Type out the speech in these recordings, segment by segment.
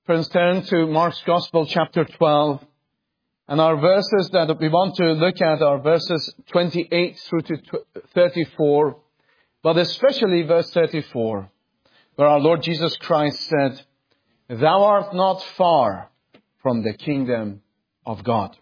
Friends, turn to Mark's Gospel, chapter 12. And our verses that we want to look at are verses 28 through to 34. But especially verse 34, where our Lord Jesus Christ said, "Thou art not far from the kingdom of God."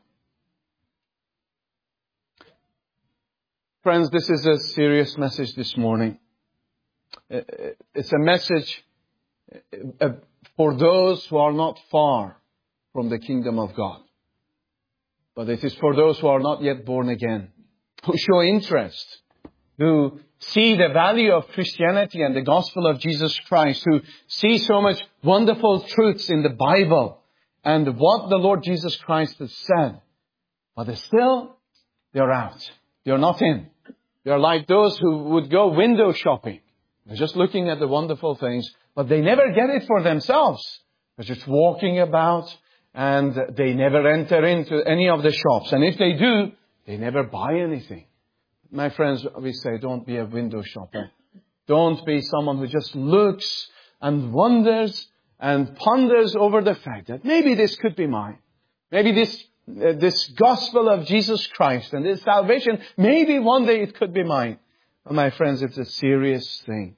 Friends, this is a serious message this morning. It's a message for those who are not far from the kingdom of God. But it is for those who are not yet born again, who show interest, who see the value of Christianity and the gospel of Jesus Christ, who see so much wonderful truths in the Bible and what the Lord Jesus Christ has said. But still, they're out. They're not in. They're like those who would go window shopping. They're just looking at the wonderful things, but they never get it for themselves. They're just walking about and they never enter into any of the shops. And if they do, they never buy anything. My friends, we say, don't be a window shopper. Don't be someone who just looks and wonders and ponders over the fact that maybe this could be mine. Maybe this gospel of Jesus Christ and this salvation, maybe one day it could be mine. Well, my friends, it's a serious thing.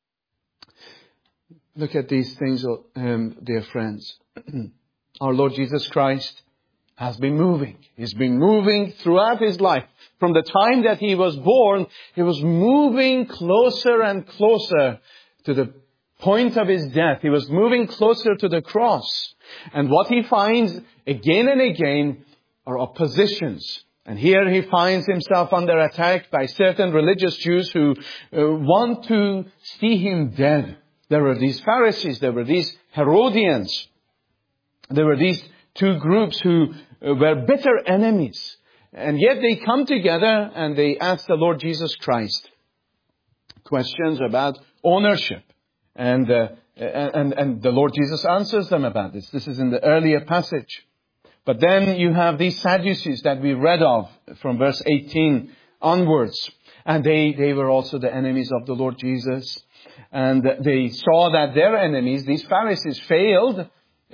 Look at these things, dear friends. Our Lord Jesus Christ has been moving. He's been moving throughout His life. From the time that He was born, He was moving closer and closer to the point of His death. He was moving closer to the cross. And what He finds again and again are oppositions. And here He finds Himself under attack by certain religious Jews who want to see Him dead. There were these Pharisees, there were these Herodians. There were these two groups who were bitter enemies. And yet they come together and they ask the Lord Jesus Christ questions about ownership. And the Lord Jesus answers them about this. This is in the earlier passage. But then you have these Sadducees that we read of from verse 18 onwards. And they were also the enemies of the Lord Jesus. And they saw that their enemies, these Pharisees, failed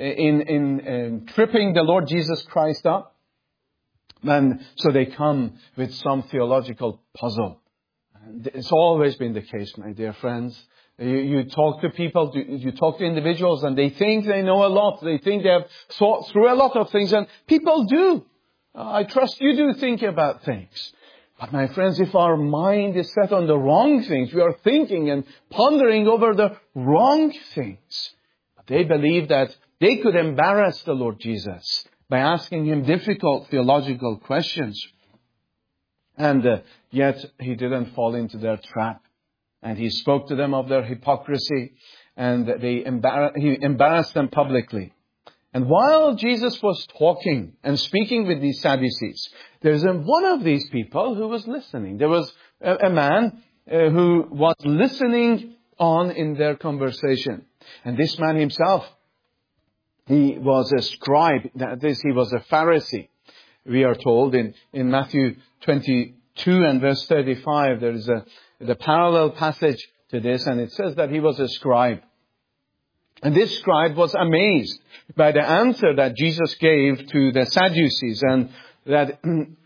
in tripping the Lord Jesus Christ up. And so they come with some theological puzzle. It's always been the case, my dear friends. You talk to people, you talk to individuals, and they think they know a lot. They think they have thought through a lot of things, and people do. I trust you do think about things. But my friends, if our mind is set on the wrong things, we are thinking and pondering over the wrong things. But they believe that they could embarrass the Lord Jesus by asking Him difficult theological questions. And yet He didn't fall into their trap. And He spoke to them of their hypocrisy. And He embarrassed them publicly. And while Jesus was talking and speaking with these Sadducees, there's one of these people who was listening. There was a man who was listening on in their conversation. And this man himself, he was a scribe. That is, he was a Pharisee. We are told in Matthew 22 and verse 35, there is the parallel passage to this, and it says that he was a scribe. And this scribe was amazed by the answer that Jesus gave to the Sadducees, and that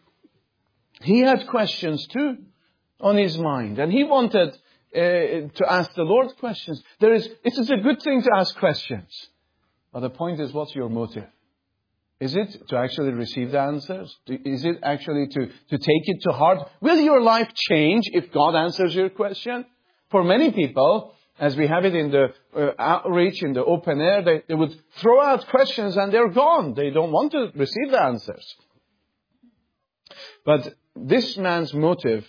he had questions too on his mind. And he wanted to ask the Lord questions. It is a good thing to ask questions. But the point is, what's your motive? Is it to actually receive the answers? Is it actually to take it to heart? Will your life change if God answers your question? For many people, as we have it in the outreach, in the open air, they would throw out questions and they're gone. They don't want to receive the answers. But this man's motives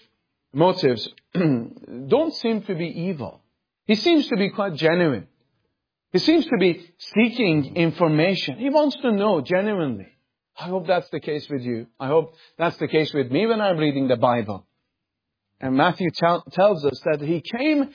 don't seem to be evil. He seems to be quite genuine. He seems to be seeking information. He wants to know genuinely. I hope that's the case with you. I hope that's the case with me when I'm reading the Bible. And Matthew tells us that he came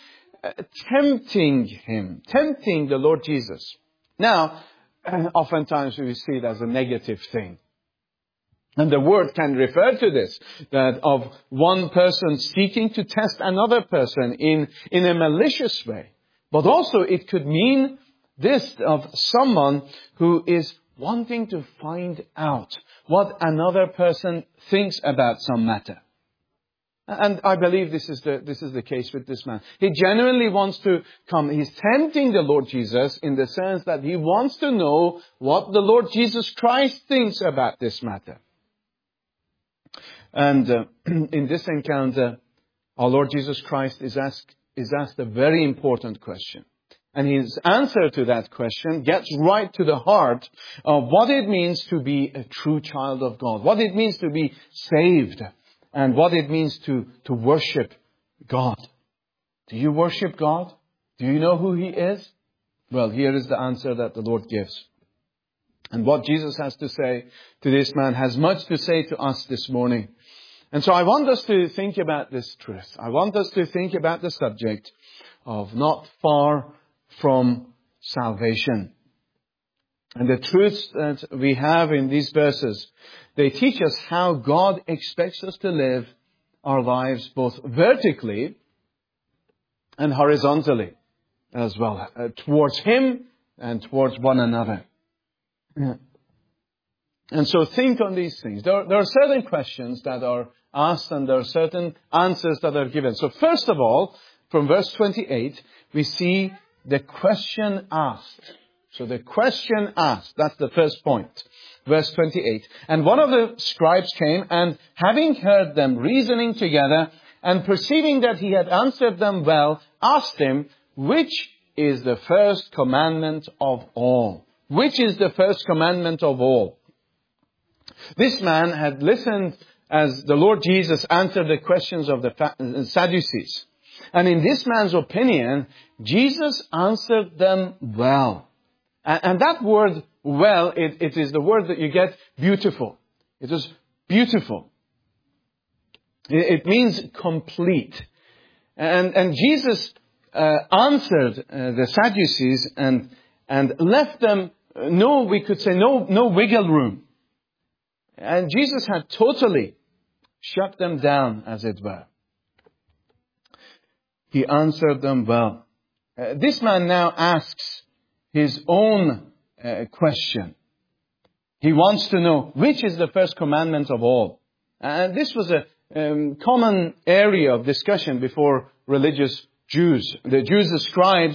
tempting the Lord Jesus. Now, oftentimes we see it as a negative thing. And the word can refer to this, that of one person seeking to test another person in a malicious way. But also it could mean This of someone who is wanting to find out what another person thinks about some matter. And I believe this is the case with this man. He genuinely wants to come. He's tempting the Lord Jesus in the sense that he wants to know what the Lord Jesus Christ thinks about this matter. And in this encounter, our Lord Jesus Christ is asked a very important question. And his answer to that question gets right to the heart of what it means to be a true child of God, what it means to be saved, and what it means to worship God. Do you worship God? Do you know who He is? Well, here is the answer that the Lord gives. And what Jesus has to say to this man has much to say to us this morning. And so I want us to think about this truth. I want us to think about the subject of not far from salvation. And the truths that we have in these verses, they teach us how God expects us to live our lives both vertically and horizontally as well, towards Him and towards one another. Yeah. And so think on these things. There are certain questions that are asked and there are certain answers that are given. So first of all, from verse 28, we see the question asked. So the question asked, that's the first point. Verse 28. And one of the scribes came and having heard them reasoning together and perceiving that he had answered them well, asked him, which is the first commandment of all? Which is the first commandment of all? This man had listened as the Lord Jesus answered the questions of the Sadducees. And in this man's opinion, Jesus answered them well. And that word, well, it is the word that you get beautiful. It was beautiful. It means complete. And Jesus answered the Sadducees and left them no wiggle room. And Jesus had totally shut them down, as it were. He answered them well. This man now asks his own question. He wants to know which is the first commandment of all. And this was a common area of discussion before religious Jews. The Jews, the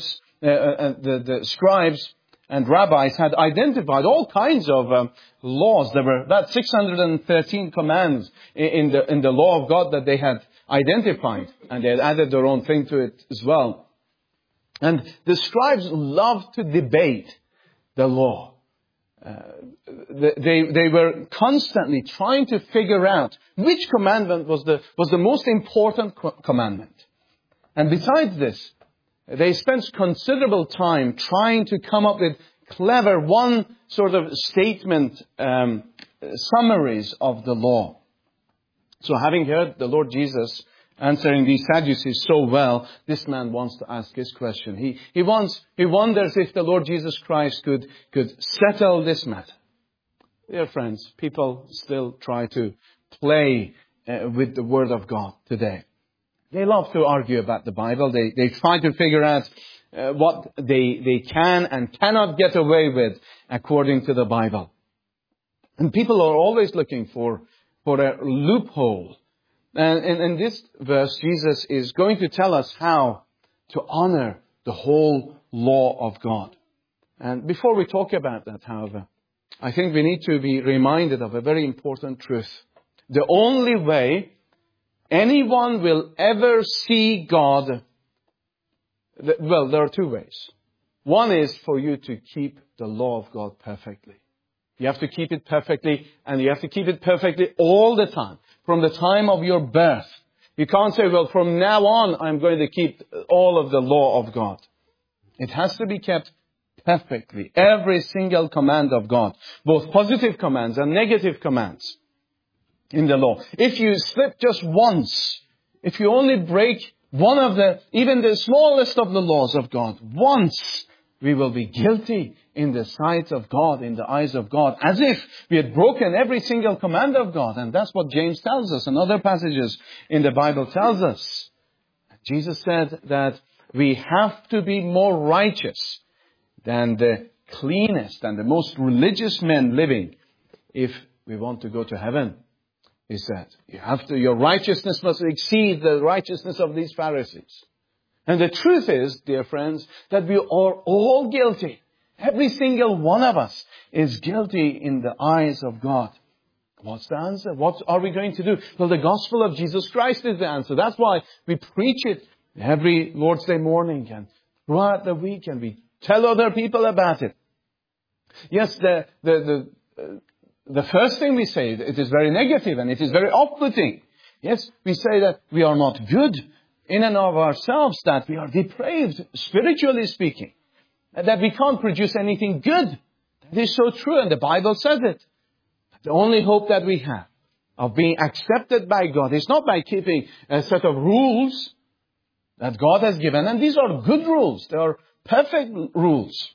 scribes and rabbis had identified all kinds of laws. There were about 613 commands in the law of God that they had identified, and they had added their own thing to it as well. And the scribes loved to debate the law. They were constantly trying to figure out which commandment was the most important commandment. And besides this, they spent considerable time trying to come up with clever one sort of statement summaries of the law. So having heard the Lord Jesus answering these Sadducees so well, this man wants to ask his question. He wonders if the Lord Jesus Christ could settle this matter. Dear friends, people still try to play with the Word of God today. They love to argue about the Bible. They try to figure out what they can and cannot get away with according to the Bible. And people are always looking for a loophole. And in this verse, Jesus is going to tell us how to honor the whole law of God. And before we talk about that, however, I think we need to be reminded of a very important truth. The only way anyone will ever see God, well, there are two ways. One is for you to keep the law of God perfectly. You have to keep it perfectly, and you have to keep it perfectly all the time. From the time of your birth. You can't say, well, from now on, I'm going to keep all of the law of God. It has to be kept perfectly. Every single command of God. Both positive commands and negative commands in the law. If you slip just once, if you only break one of even the smallest of the laws of God, once, we will be guilty in the sight of God, in the eyes of God, as if we had broken every single command of God. And that's what James tells us and other passages in the Bible tells us. Jesus said that we have to be more righteous than the cleanest and the most religious men living if we want to go to heaven. He said, your righteousness must exceed the righteousness of these Pharisees. And the truth is, dear friends, that we are all guilty. Every single one of us is guilty in the eyes of God. What's the answer? What are we going to do? Well, the gospel of Jesus Christ is the answer. That's why we preach it every Lord's Day morning and throughout the week, and we tell other people about it. Yes, the first thing we say, it is very negative and it is very off-putting. Yes, we say that we are not good in and of ourselves, that we are depraved, spiritually speaking, and that we can't produce anything good. That is so true, and the Bible says it. The only hope that we have of being accepted by God is not by keeping a set of rules that God has given. And these are good rules. They are perfect rules.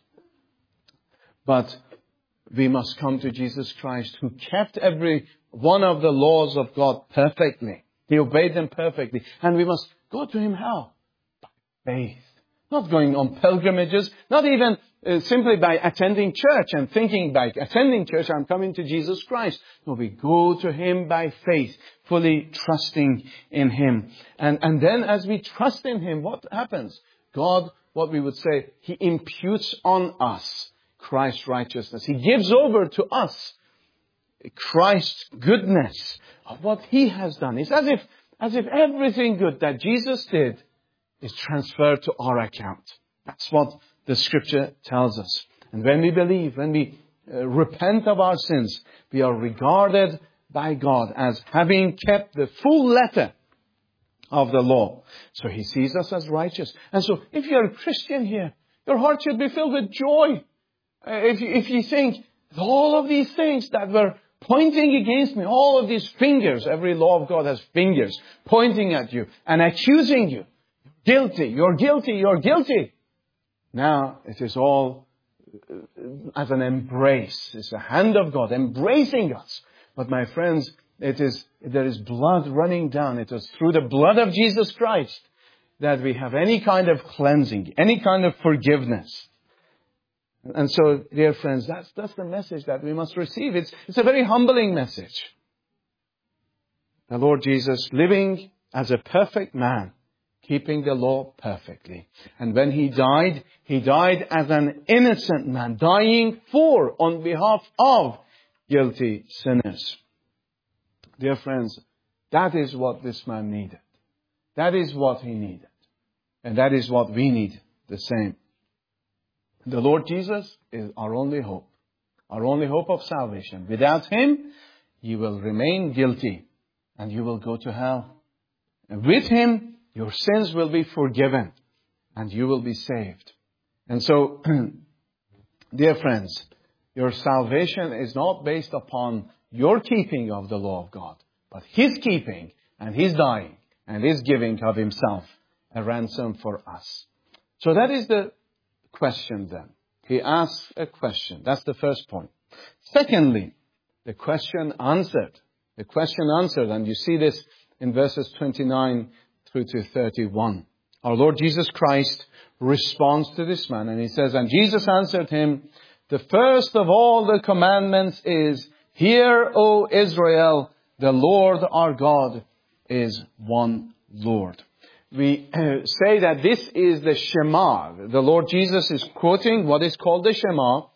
But we must come to Jesus Christ, who kept every one of the laws of God perfectly. He obeyed them perfectly. And we must go to Him how? By faith. Not going on pilgrimages, not even simply by attending church and thinking by attending church I'm coming to Jesus Christ. No, we go to Him by faith, fully trusting in Him. And then as we trust in Him, what happens? God, what we would say, He imputes on us Christ's righteousness. He gives over to us Christ's goodness of what He has done. It's as if everything good that Jesus did is transferred to our account. That's what the Scripture tells us. And when we believe, when we repent of our sins, we are regarded by God as having kept the full letter of the law. So He sees us as righteous. And so if you're a Christian here, your heart should be filled with joy. If you think all of these things that were pointing against me, all of these fingers, every law of God has fingers pointing at you and accusing you. Guilty, you're guilty, you're guilty. Now it is all as an embrace. It's the hand of God embracing us. But my friends, there is blood running down. It is through the blood of Jesus Christ that we have any kind of cleansing, any kind of forgiveness. And so, dear friends, that's the message that we must receive. It's a very humbling message. The Lord Jesus, living as a perfect man, keeping the law perfectly. And when He died as an innocent man, dying on behalf of guilty sinners. Dear friends, that is what this man needed. That is what he needed. And that is what we need the same. The Lord Jesus is our only hope of salvation. Without Him, you will remain guilty and you will go to hell. And with Him, your sins will be forgiven and you will be saved. And so, dear friends, your salvation is not based upon your keeping of the law of God, but His keeping and His dying and His giving of Himself a ransom for us. So that is the question then. He asks a question. That's the first point. Secondly, the question answered. The question answered, and you see this in verses 29 through to 31. Our Lord Jesus Christ responds to this man, and He says, and Jesus answered him, the first of all the commandments is, hear, O Israel, the Lord our God is one Lord. We say that this is the Shema. The Lord Jesus is quoting what is called the Shema.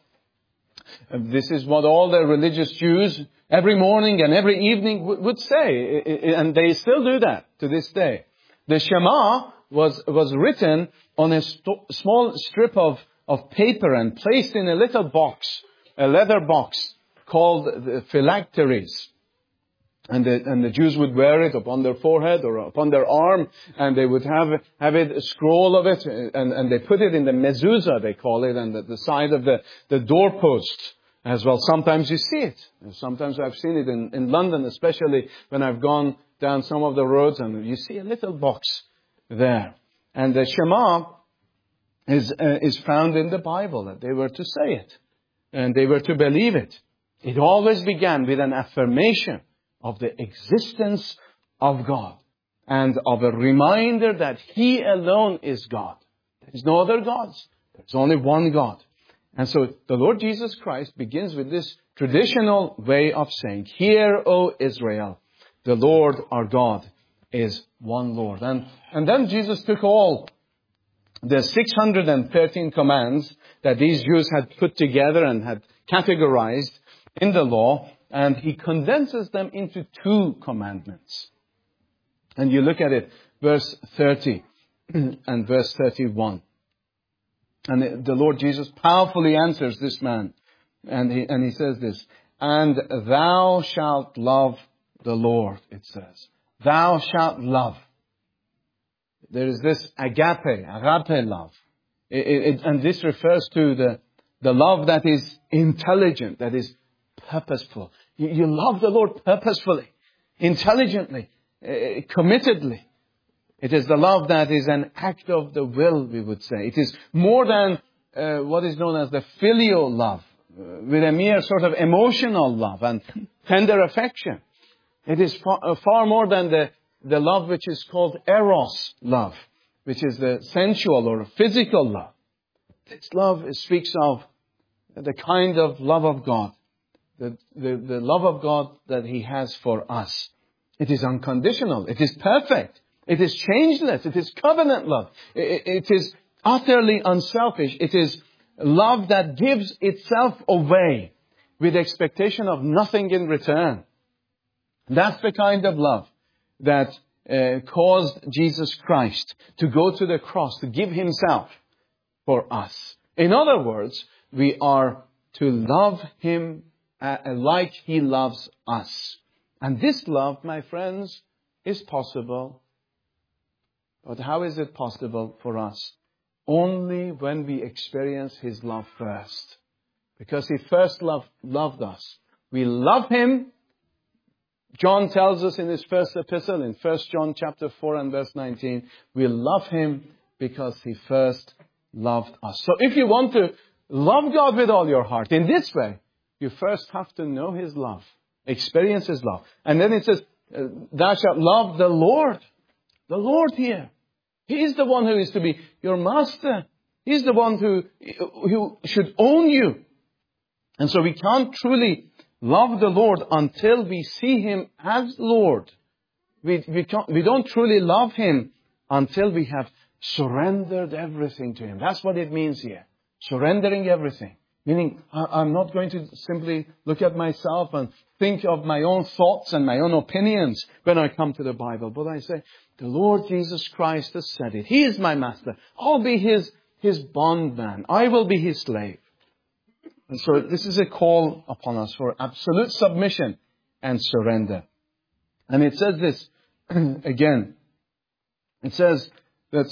This is what all the religious Jews every morning and every evening would say. And they still do that to this day. The Shema was written on a small strip of paper and placed in a little box, a leather box called the phylacteries. And the Jews would wear it upon their forehead or upon their arm, and they would have it, a scroll of it, and they put it in the mezuzah, they call it, and the side of the doorpost as well. Sometimes you see it. Sometimes I've seen it in London, especially when I've gone down some of the roads, and you see a little box there. And the Shema is found in the Bible, that they were to say it, and they were to believe it. It always began with an affirmation of the existence of God and of a reminder that He alone is God. There is no other gods. There is only one God. And so the Lord Jesus Christ begins with this traditional way of saying, "Hear, O Israel, the Lord our God is one Lord." And then Jesus took all the 613 commands that these Jews had put together and had categorized in the law, and He condenses them into 2 commandments. And you look at it, verse 30 and verse 31. And the Lord Jesus powerfully answers this man. And he says this, "And thou shalt love the Lord," it says. Thou shalt love. There is this agape love. And this refers to the love that is intelligent, that is purposeful. You love the Lord purposefully, intelligently, committedly. It is the love that is an act of the will, we would say. It is more than what is known as the filial love, with a mere sort of emotional love and tender affection. It is far more than the love which is called eros love, which is the sensual or physical love. This love speaks of the kind of love of God, the love of God that He has for us. It is unconditional. It is perfect. It is changeless. It is covenant love. It is utterly unselfish. It is love that gives itself away with expectation of nothing in return. That's the kind of love that caused Jesus Christ to go to the cross, to give Himself for us. In other words, we are to love Him like He loves us. And this love, my friends, is possible. But how is it possible for us? Only when we experience His love first. Because He first loved us. We love Him. John tells us in his first epistle, in 1 John chapter 4 and verse 19, we love Him because He first loved us. So if you want to love God with all your heart in this way, you first have to know His love, experience His love. And then it says, thou shalt love the Lord. The Lord here. He is the one who is to be your master. He is the one who should own you. And so we can't truly love the Lord until we see Him as Lord. We don't truly love Him until we have surrendered everything to Him. That's what it means here. Surrendering everything. Meaning, I'm not going to simply look at myself and think of my own thoughts and my own opinions when I come to the Bible. But I say, the Lord Jesus Christ has said it. He is my master. I'll be His bondman. I will be His slave. And so this is a call upon us for absolute submission and surrender. And it says this again. It says that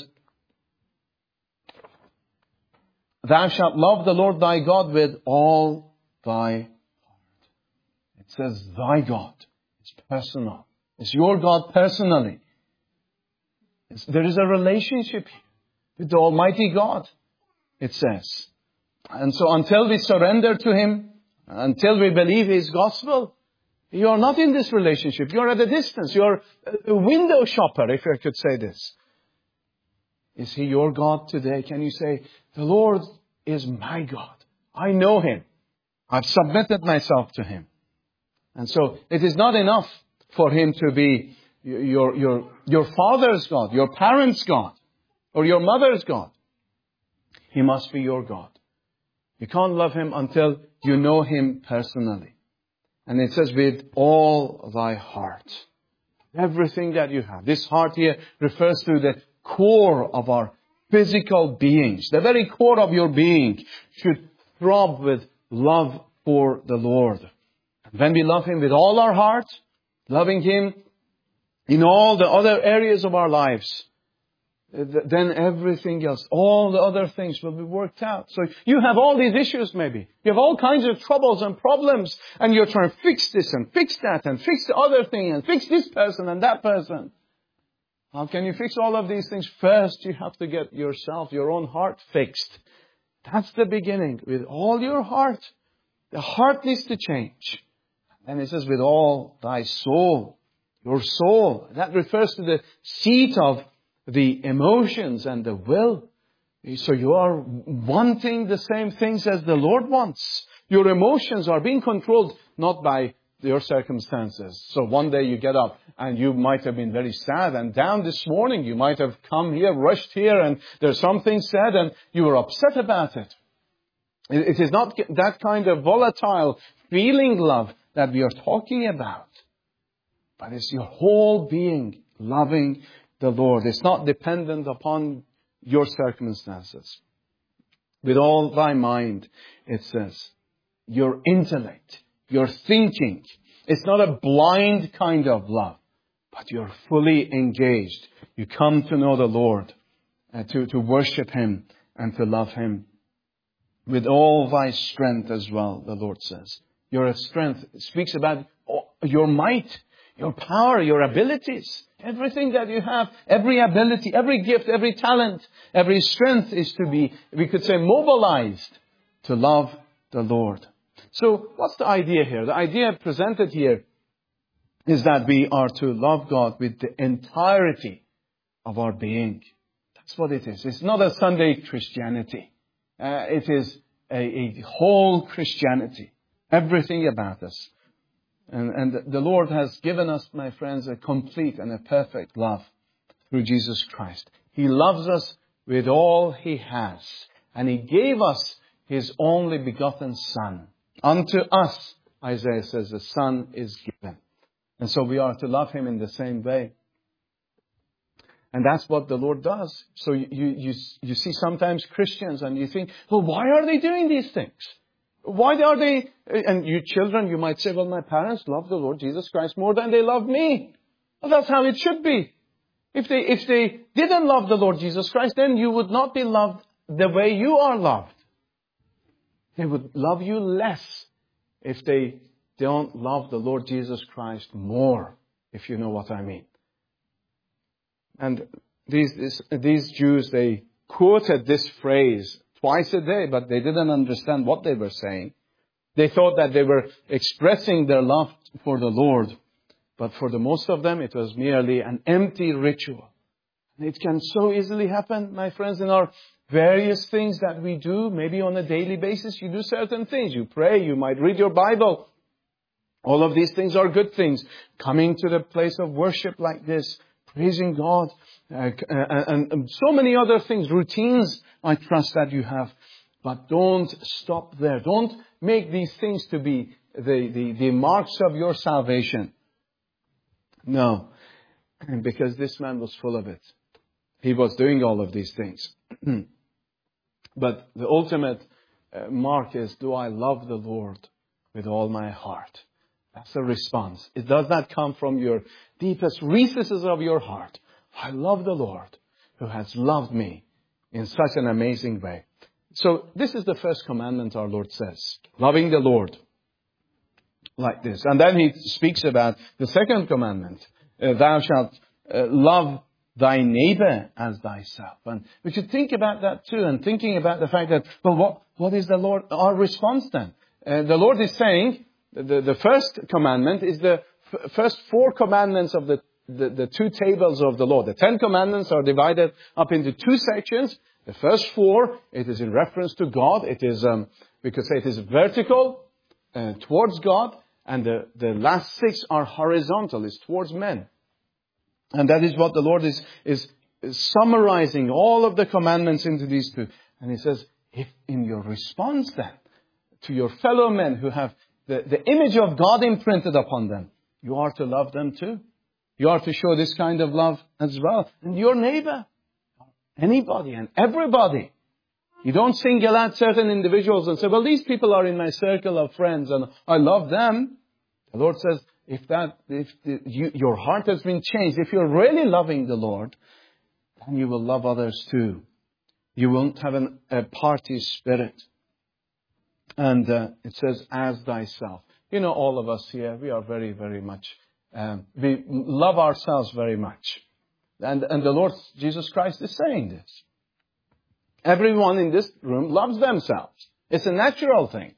thou shalt love the Lord thy God with all thy heart. It says thy God. It's personal. It's your God personally. There is a relationship with the Almighty God, it says. And so until we surrender to Him, until we believe His gospel, you are not in this relationship. You are at a distance. You are a window shopper, if I could say this. Is He your God today? Can you say, the Lord is my God. I know Him. I've submitted myself to Him. And so it is not enough for Him to be your father's God, your parents' God, or your mother's God. He must be your God. You can't love Him until you know Him personally. And it says, with all thy heart. Everything that you have. This heart here refers to the core of our physical beings. The very core of your being should throb with love for the Lord. And when we love Him with all our heart, loving Him in all the other areas of our lives, then everything else, all the other things will be worked out. So you have all these issues maybe. You have all kinds of troubles and problems, and you're trying to fix this and fix that and fix the other thing and fix this person and that person. How can you fix all of these things? First, you have to get yourself, your own heart fixed. That's the beginning. With all your heart. The heart needs to change. And it says, with all thy soul. Your soul. That refers to the seat of the emotions and the will. So you are wanting the same things as the Lord wants. Your emotions are being controlled not by your circumstances. So one day you get up and you might have been very sad and down this morning. You might have come here, rushed here, and there's something said and you were upset about it. It is not that kind of volatile feeling love that we are talking about. But it's your whole being loving the Lord. It's not dependent upon your circumstances. With all thy mind, it says, your intellect, your thinking. It's not a blind kind of love, but you're fully engaged. You come to know the Lord, to worship Him and to love Him. With all thy strength as well, the Lord says. Your strength speaks about your might, your power, your abilities. Everything that you have, every ability, every gift, every talent, every strength is to be, we could say, mobilized to love the Lord. So what's the idea here? The idea presented here is that we are to love God with the entirety of our being. That's what it is. It's not a Sunday Christianity. It is a whole Christianity. Everything about us. And the Lord has given us, my friends, a complete and a perfect love through Jesus Christ. He loves us with all He has. And He gave us His only begotten Son. Unto us, Isaiah says, the Son is given. And so we are to love Him in the same way. And that's what the Lord does. So you see sometimes Christians and you think, well, why are they doing these things? Why are they, and you children, you might say, well, my parents love the Lord Jesus Christ more than they love me. Well, that's how it should be. If they didn't love the Lord Jesus Christ, then you would not be loved the way you are loved. They would love you less if they don't love the Lord Jesus Christ more, if you know what I mean. And these Jews, they quoted this phrase twice a day, but they didn't understand what they were saying. They thought that they were expressing their love for the Lord. But for the most of them, it was merely an empty ritual. And it can so easily happen, my friends, in our various things that we do. Maybe on a daily basis, you do certain things. You pray, you might read your Bible. All of these things are good things. Coming to the place of worship like this, praising God, and so many other things, routines, I trust that you have. But don't stop there. Don't make these things to be the marks of your salvation. No, because this man was full of it. He was doing all of these things. But the ultimate mark is, do I love the Lord with all my heart? That's the response. It does not come from your deepest recesses of your heart. I love the Lord who has loved me in such an amazing way. So this is the first commandment our Lord says. Loving the Lord like this. And then He speaks about the second commandment. Thou shalt love thy neighbor as thyself. And we should think about that too. And thinking about the fact that, well, what is the Lord, our response then? The Lord is saying, the first commandment is the first four commandments of the two tables of the law. The 10 commandments are divided up into two sections. The first four, it is in reference to God. It is, we could say it is vertical towards God. And the last 6 are horizontal, it's towards men. And that is what the Lord is summarizing all of the commandments into these two. And He says, if in your response then to your fellow men who have the image of God imprinted upon them, you are to love them too. You are to show this kind of love as well. And your neighbor, anybody and everybody. You don't single out certain individuals and say, well, these people are in my circle of friends and I love them. The Lord says, your heart has been changed, if you're really loving the Lord, then you will love others too. You won't have a party spirit. And it says, as thyself. You know, all of us here, we are very, very much, we love ourselves very much. And the Lord Jesus Christ is saying this. Everyone in this room loves themselves. It's a natural thing.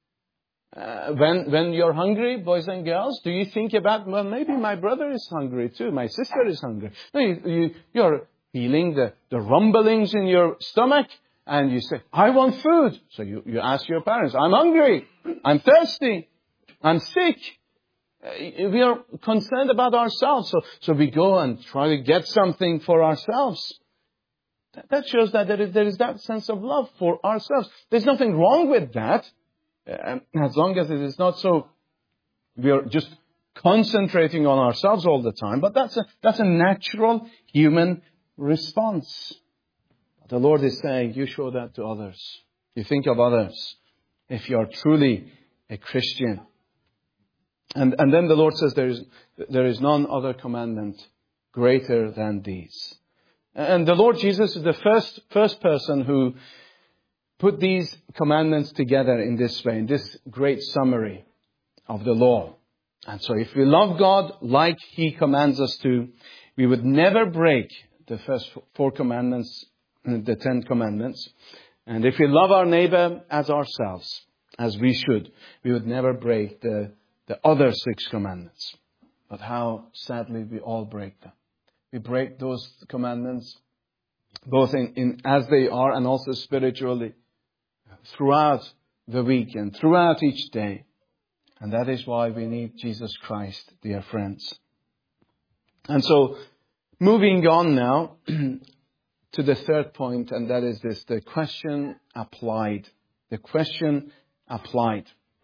When you're hungry, boys and girls, do you think about, well, maybe my brother is hungry too, my sister is hungry. No, feeling the rumblings in your stomach, and you say, I want food. So you ask your parents, I'm hungry, I'm thirsty, I'm sick. We are concerned about ourselves, so we go and try to get something for ourselves. That shows that there is that sense of love for ourselves. There's nothing wrong with that, as long as it is not so we are just concentrating on ourselves all the time. But that's a natural human response. The Lord is saying, you show that to others. You think of others if you are truly a Christian. And then the Lord says there is none other commandment greater than these. And the Lord Jesus is the first person who put these commandments together in this way, in this great summary of the law. And so if we love God like He commands us to, we would never break the first 4 commandments, the 10 commandments. And if we love our neighbor as ourselves, as we should, we would never break the other 6 commandments. But how sadly we all break them. We break those commandments both in as they are and also spiritually throughout the week and throughout each day. And that is why we need Jesus Christ, dear friends. And so, moving on now to the third point, and that is this, the question applied. The question applied.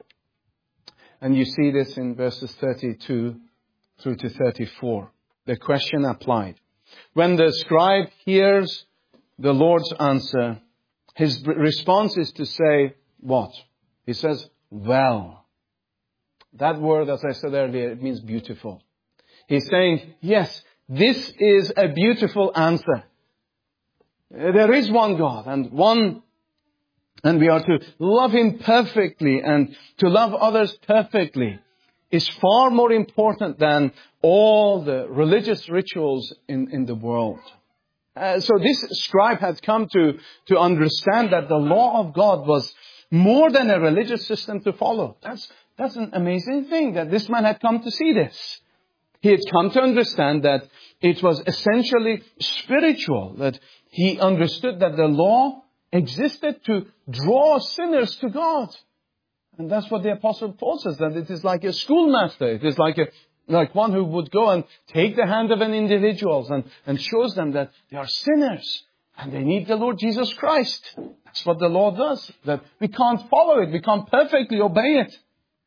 And you see this in verses 32 through to 34. The question applied. When the scribe hears the Lord's answer, his response is to say, what? He says, well. That word, as I said earlier, it means beautiful. He's saying, yes, this is a beautiful answer. There is one God and we are to love Him perfectly, and to love others perfectly is far more important than all the religious rituals in the world. So this scribe had come to understand that the law of God was more than a religious system to follow. That's an amazing thing, that this man had come to see this. He had come to understand that it was essentially spiritual, that he understood that the law existed to draw sinners to God. And that's what the Apostle Paul says, that it is like a schoolmaster. It is like one who would go and take the hand of an individual and shows them that they are sinners and they need the Lord Jesus Christ. That's what the law does, that we can't follow it. We can't perfectly obey it.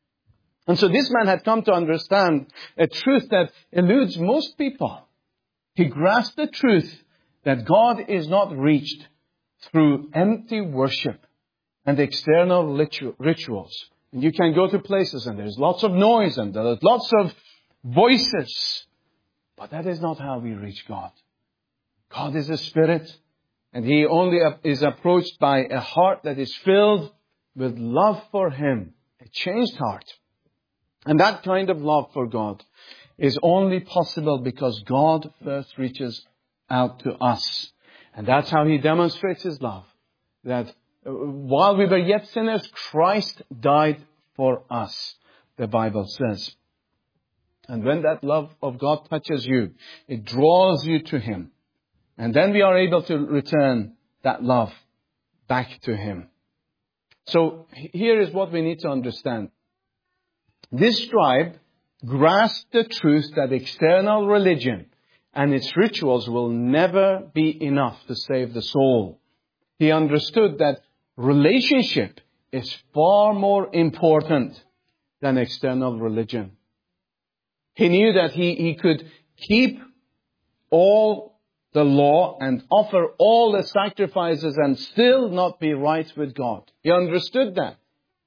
And so this man had come to understand a truth that eludes most people. He grasped the truth that God is not reached through empty worship and external rituals. And you can go to places and there's lots of noise and there's lots of voices. But that is not how we reach God. God is a spirit, and He only is approached by a heart that is filled with love for Him, a changed heart. And that kind of love for God is only possible because God first reaches out to us. And that's how He demonstrates His love. That while we were yet sinners, Christ died for us, the Bible says. And when that love of God touches you, it draws you to Him. And then we are able to return that love back to Him. So here is what we need to understand. This scribe grasped the truth that external religion and its rituals will never be enough to save the soul. He understood that relationship is far more important than external religion. He knew that he could keep all the law and offer all the sacrifices and still not be right with God. He understood that.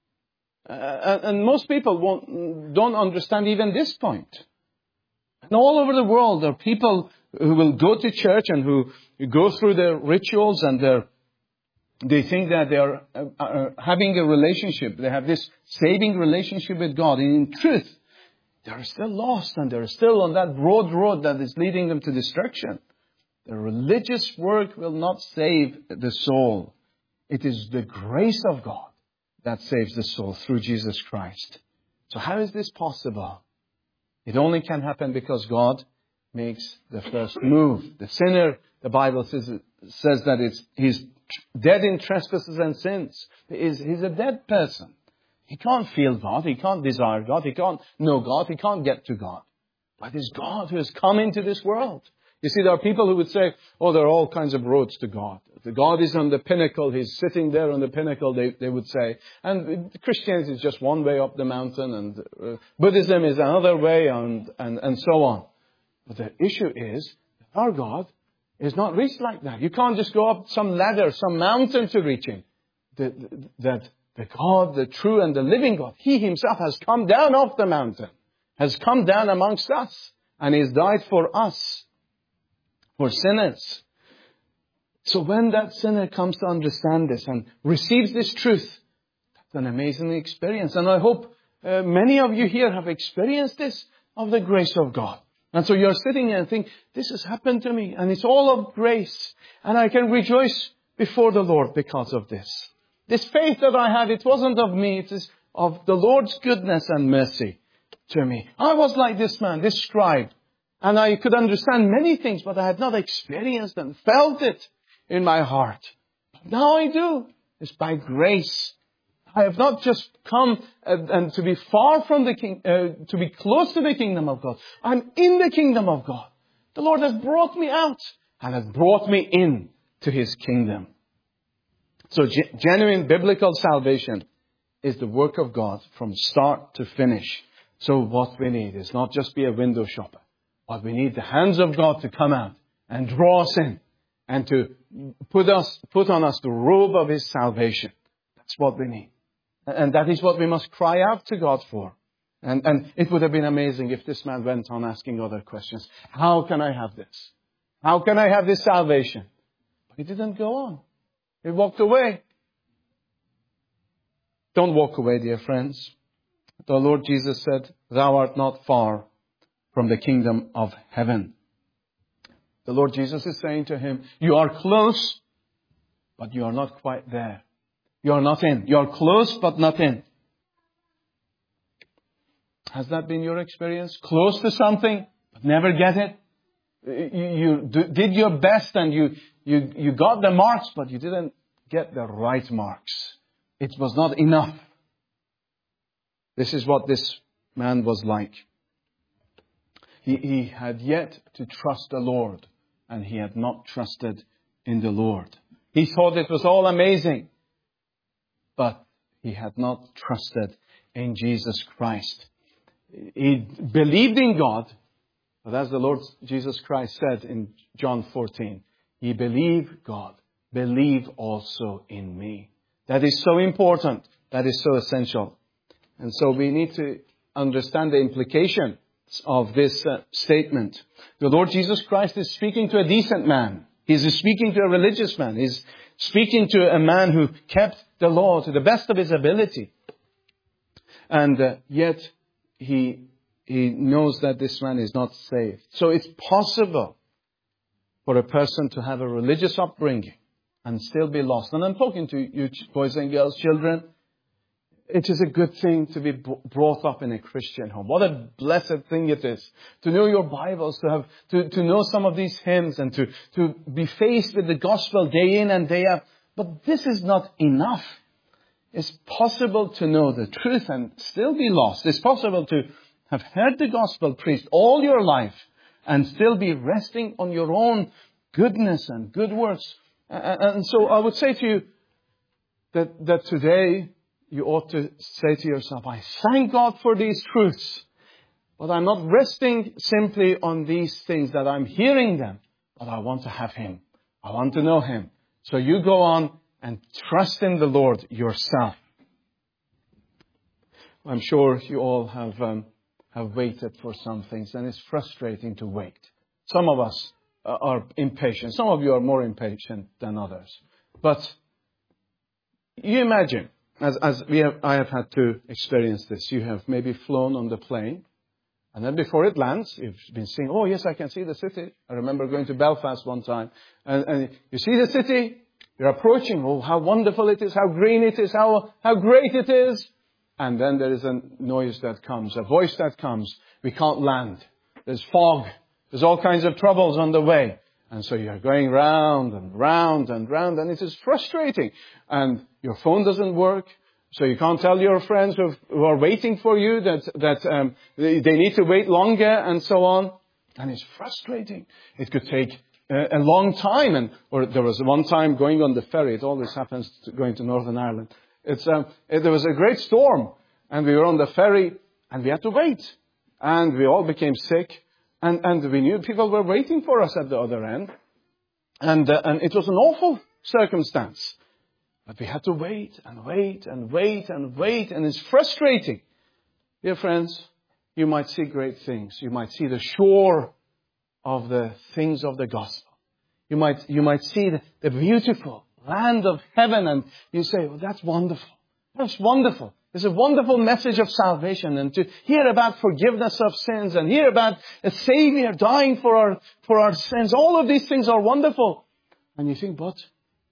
And most people don't understand even this point. And all over the world, there are people who will go to church and who go through their rituals and they think that they are having a relationship. They have this saving relationship with God. And in truth, they are still lost and they're still on that broad road that is leading them to destruction. The religious work will not save the soul. It is the grace of God that saves the soul through Jesus Christ. So how is this possible? It only can happen because God makes the first move. The sinner the Bible says that he's dead in trespasses and sins. He's a dead person. He can't feel God. He can't desire God. He can't know God. He can't get to God. But it's God who has come into this world. You see, there are people who would say, oh, there are all kinds of roads to God. The God is on the pinnacle. He's sitting there on the pinnacle, they would say. And Christianity is just one way up the mountain, and Buddhism is another way, and so on. But the issue is, our God is not reached like that. You can't just go up some ladder, some mountain to reach Him. That the God, the true and the living God, He Himself has come down off the mountain, has come down amongst us, and He's died for us, for sinners. So when that sinner comes to understand this and receives this truth, that's an amazing experience. And I hope many of you here have experienced this, of the grace of God. And so you're sitting here and think, this has happened to me, and it's all of grace, and I can rejoice before the Lord because of this. This faith that I had, it wasn't of me, it is of the Lord's goodness and mercy to me. I was like this man, this scribe, and I could understand many things, but I had not experienced and felt it in my heart. Now I do. It's by grace. I have not just come and to be far from the king, to be close to the kingdom of God. I'm in the kingdom of God. The Lord has brought me out and has brought me in to His kingdom. So genuine biblical salvation is the work of God from start to finish. So what we need is not just be a window shopper, but we need the hands of God to come out and draw us in and to put on us the robe of His salvation. That's what we need. And that is what we must cry out to God for. And it would have been amazing if this man went on asking other questions. How can I have this? How can I have this salvation? But he didn't go on. He walked away. Don't walk away, dear friends. The Lord Jesus said, "Thou art not far from the kingdom of heaven." The Lord Jesus is saying to him, you are close, but you are not quite there. You are not in. You are close, but not in. Has that been your experience? Close to something, but never get it? You did your best and you got the marks, but you didn't get the right marks. It was not enough. This is what this man was like. He had yet to trust the Lord, and he had not trusted in the Lord. He thought it was all amazing, but he had not trusted in Jesus Christ. He believed in God, but as the Lord Jesus Christ said in John 14, "Ye believe God, believe also in me." That is so important. That is so essential. And so we need to understand the implication of this statement. The Lord Jesus Christ is speaking to a decent man. He's speaking to a religious man. He's speaking to a man who kept the law to the best of his ability. And yet he knows that this man is not saved. So it's possible for a person to have a religious upbringing and still be lost. And I'm talking to you boys and girls, children. It is a good thing to be brought up in a Christian home. What a blessed thing it is to know your Bibles, to know some of these hymns, and to be faced with the gospel day in and day out. But this is not enough. It's possible to know the truth and still be lost. It's possible to have heard the gospel preached all your life and still be resting on your own goodness and good works. And so I would say to you that today, you ought to say to yourself, I thank God for these truths, but I'm not resting simply on these things that I'm hearing them, but I want to have Him. I want to know Him. So you go on and trust in the Lord yourself. I'm sure you all have waited for some things, and it's frustrating to wait. Some of us are impatient. Some of you are more impatient than others. But you imagine, I have had to experience this. You have maybe flown on the plane, and then before it lands, you've been seeing, oh yes, I can see the city. I remember going to Belfast one time, and you see the city, you're approaching, oh how wonderful it is, how green it is, how great it is. And then there is a noise that comes, a voice that comes. We can't land. There's fog. There's all kinds of troubles on the way. And so you're going round and round and round, and it is frustrating. And your phone doesn't work, so you can't tell your friends who are waiting for you that they need to wait longer, and so on. And it's frustrating. It could take a long time. Or there was one time going on the ferry. It always happens going to Northern Ireland. There was a great storm, and we were on the ferry, and we had to wait. And we all became sick. And we knew people were waiting for us at the other end. And it was an awful circumstance. But we had to wait and wait and wait and wait. And it's frustrating. Dear friends, you might see great things. You might see the shore of the things of the gospel. You might see the beautiful land of heaven. And you say, well, that's wonderful. That's wonderful. It's a wonderful message of salvation, and to hear about forgiveness of sins and hear about a Savior dying for our sins. All of these things are wonderful. And you think, but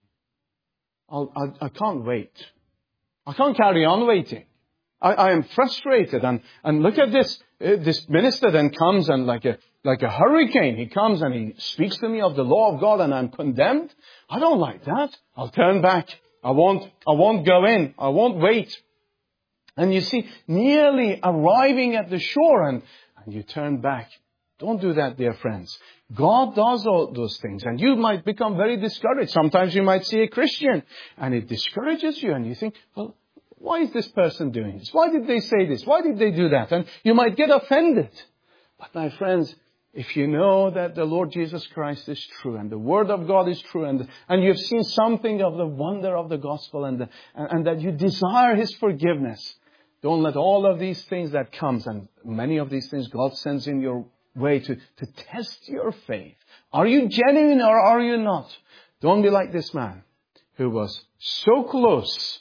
I can't wait. I can't carry on waiting. I am frustrated. And look at this. This minister then comes and like a hurricane, he comes and he speaks to me of the law of God, and I'm condemned. I don't like that. I'll turn back. I won't go in. I won't wait. And you see, nearly arriving at the shore, and you turn back. Don't do that, dear friends. God does all those things, and you might become very discouraged. Sometimes you might see a Christian, and it discourages you, and you think, well, why is this person doing this? Why did they say this? Why did they do that? And you might get offended. But my friends, if you know that the Lord Jesus Christ is true, and the Word of God is true, and you've seen something of the wonder of the gospel, and that you desire His forgiveness, don't let all of these things that comes, and many of these things God sends in your way to test your faith. Are you genuine or are you not? Don't be like this man who was so close,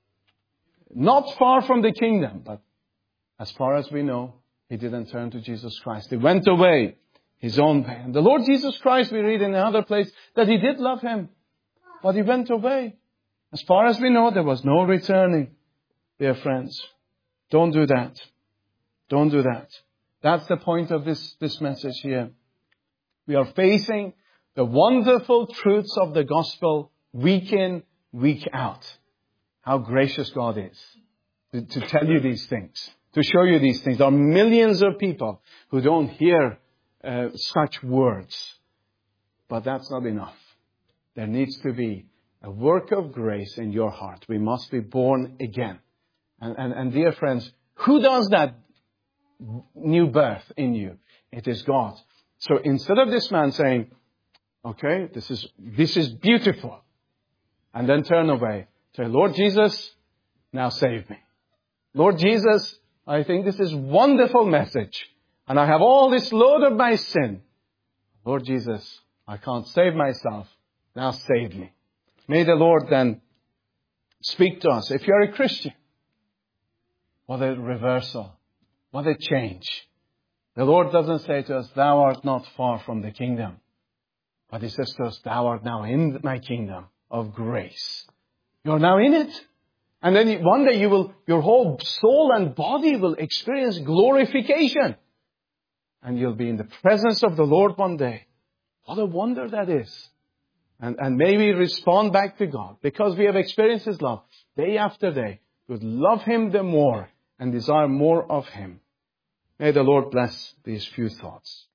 not far from the kingdom, but as far as we know, he didn't turn to Jesus Christ. He went away his own way. And the Lord Jesus Christ, we read in another place that He did love him, but he went away. As far as we know, there was no returning, dear friends. Don't do that. Don't do that. That's the point of this message here. We are facing the wonderful truths of the gospel week in, week out. How gracious God is to tell you these things, to show you these things. There are millions of people who don't hear such words. But that's not enough. There needs to be a work of grace in your heart. We must be born again. And dear friends, who does that new birth in you? It is God. So instead of this man saying, okay, this is beautiful, and then turn away, say, Lord Jesus, now save me. Lord Jesus, I think this is wonderful message, and I have all this load of my sin. Lord Jesus, I can't save myself. Now save me. May the Lord then speak to us. If you're a Christian, what a reversal. What a change. The Lord doesn't say to us, thou art not far from the kingdom. But He says to us, thou art now in my kingdom of grace. You're now in it. And then one day your whole soul and body will experience glorification. And you'll be in the presence of the Lord one day. What a wonder that is. And may we respond back to God, because we have experienced His love day after day. We would love Him the more and desire more of Him. May the Lord bless these few thoughts.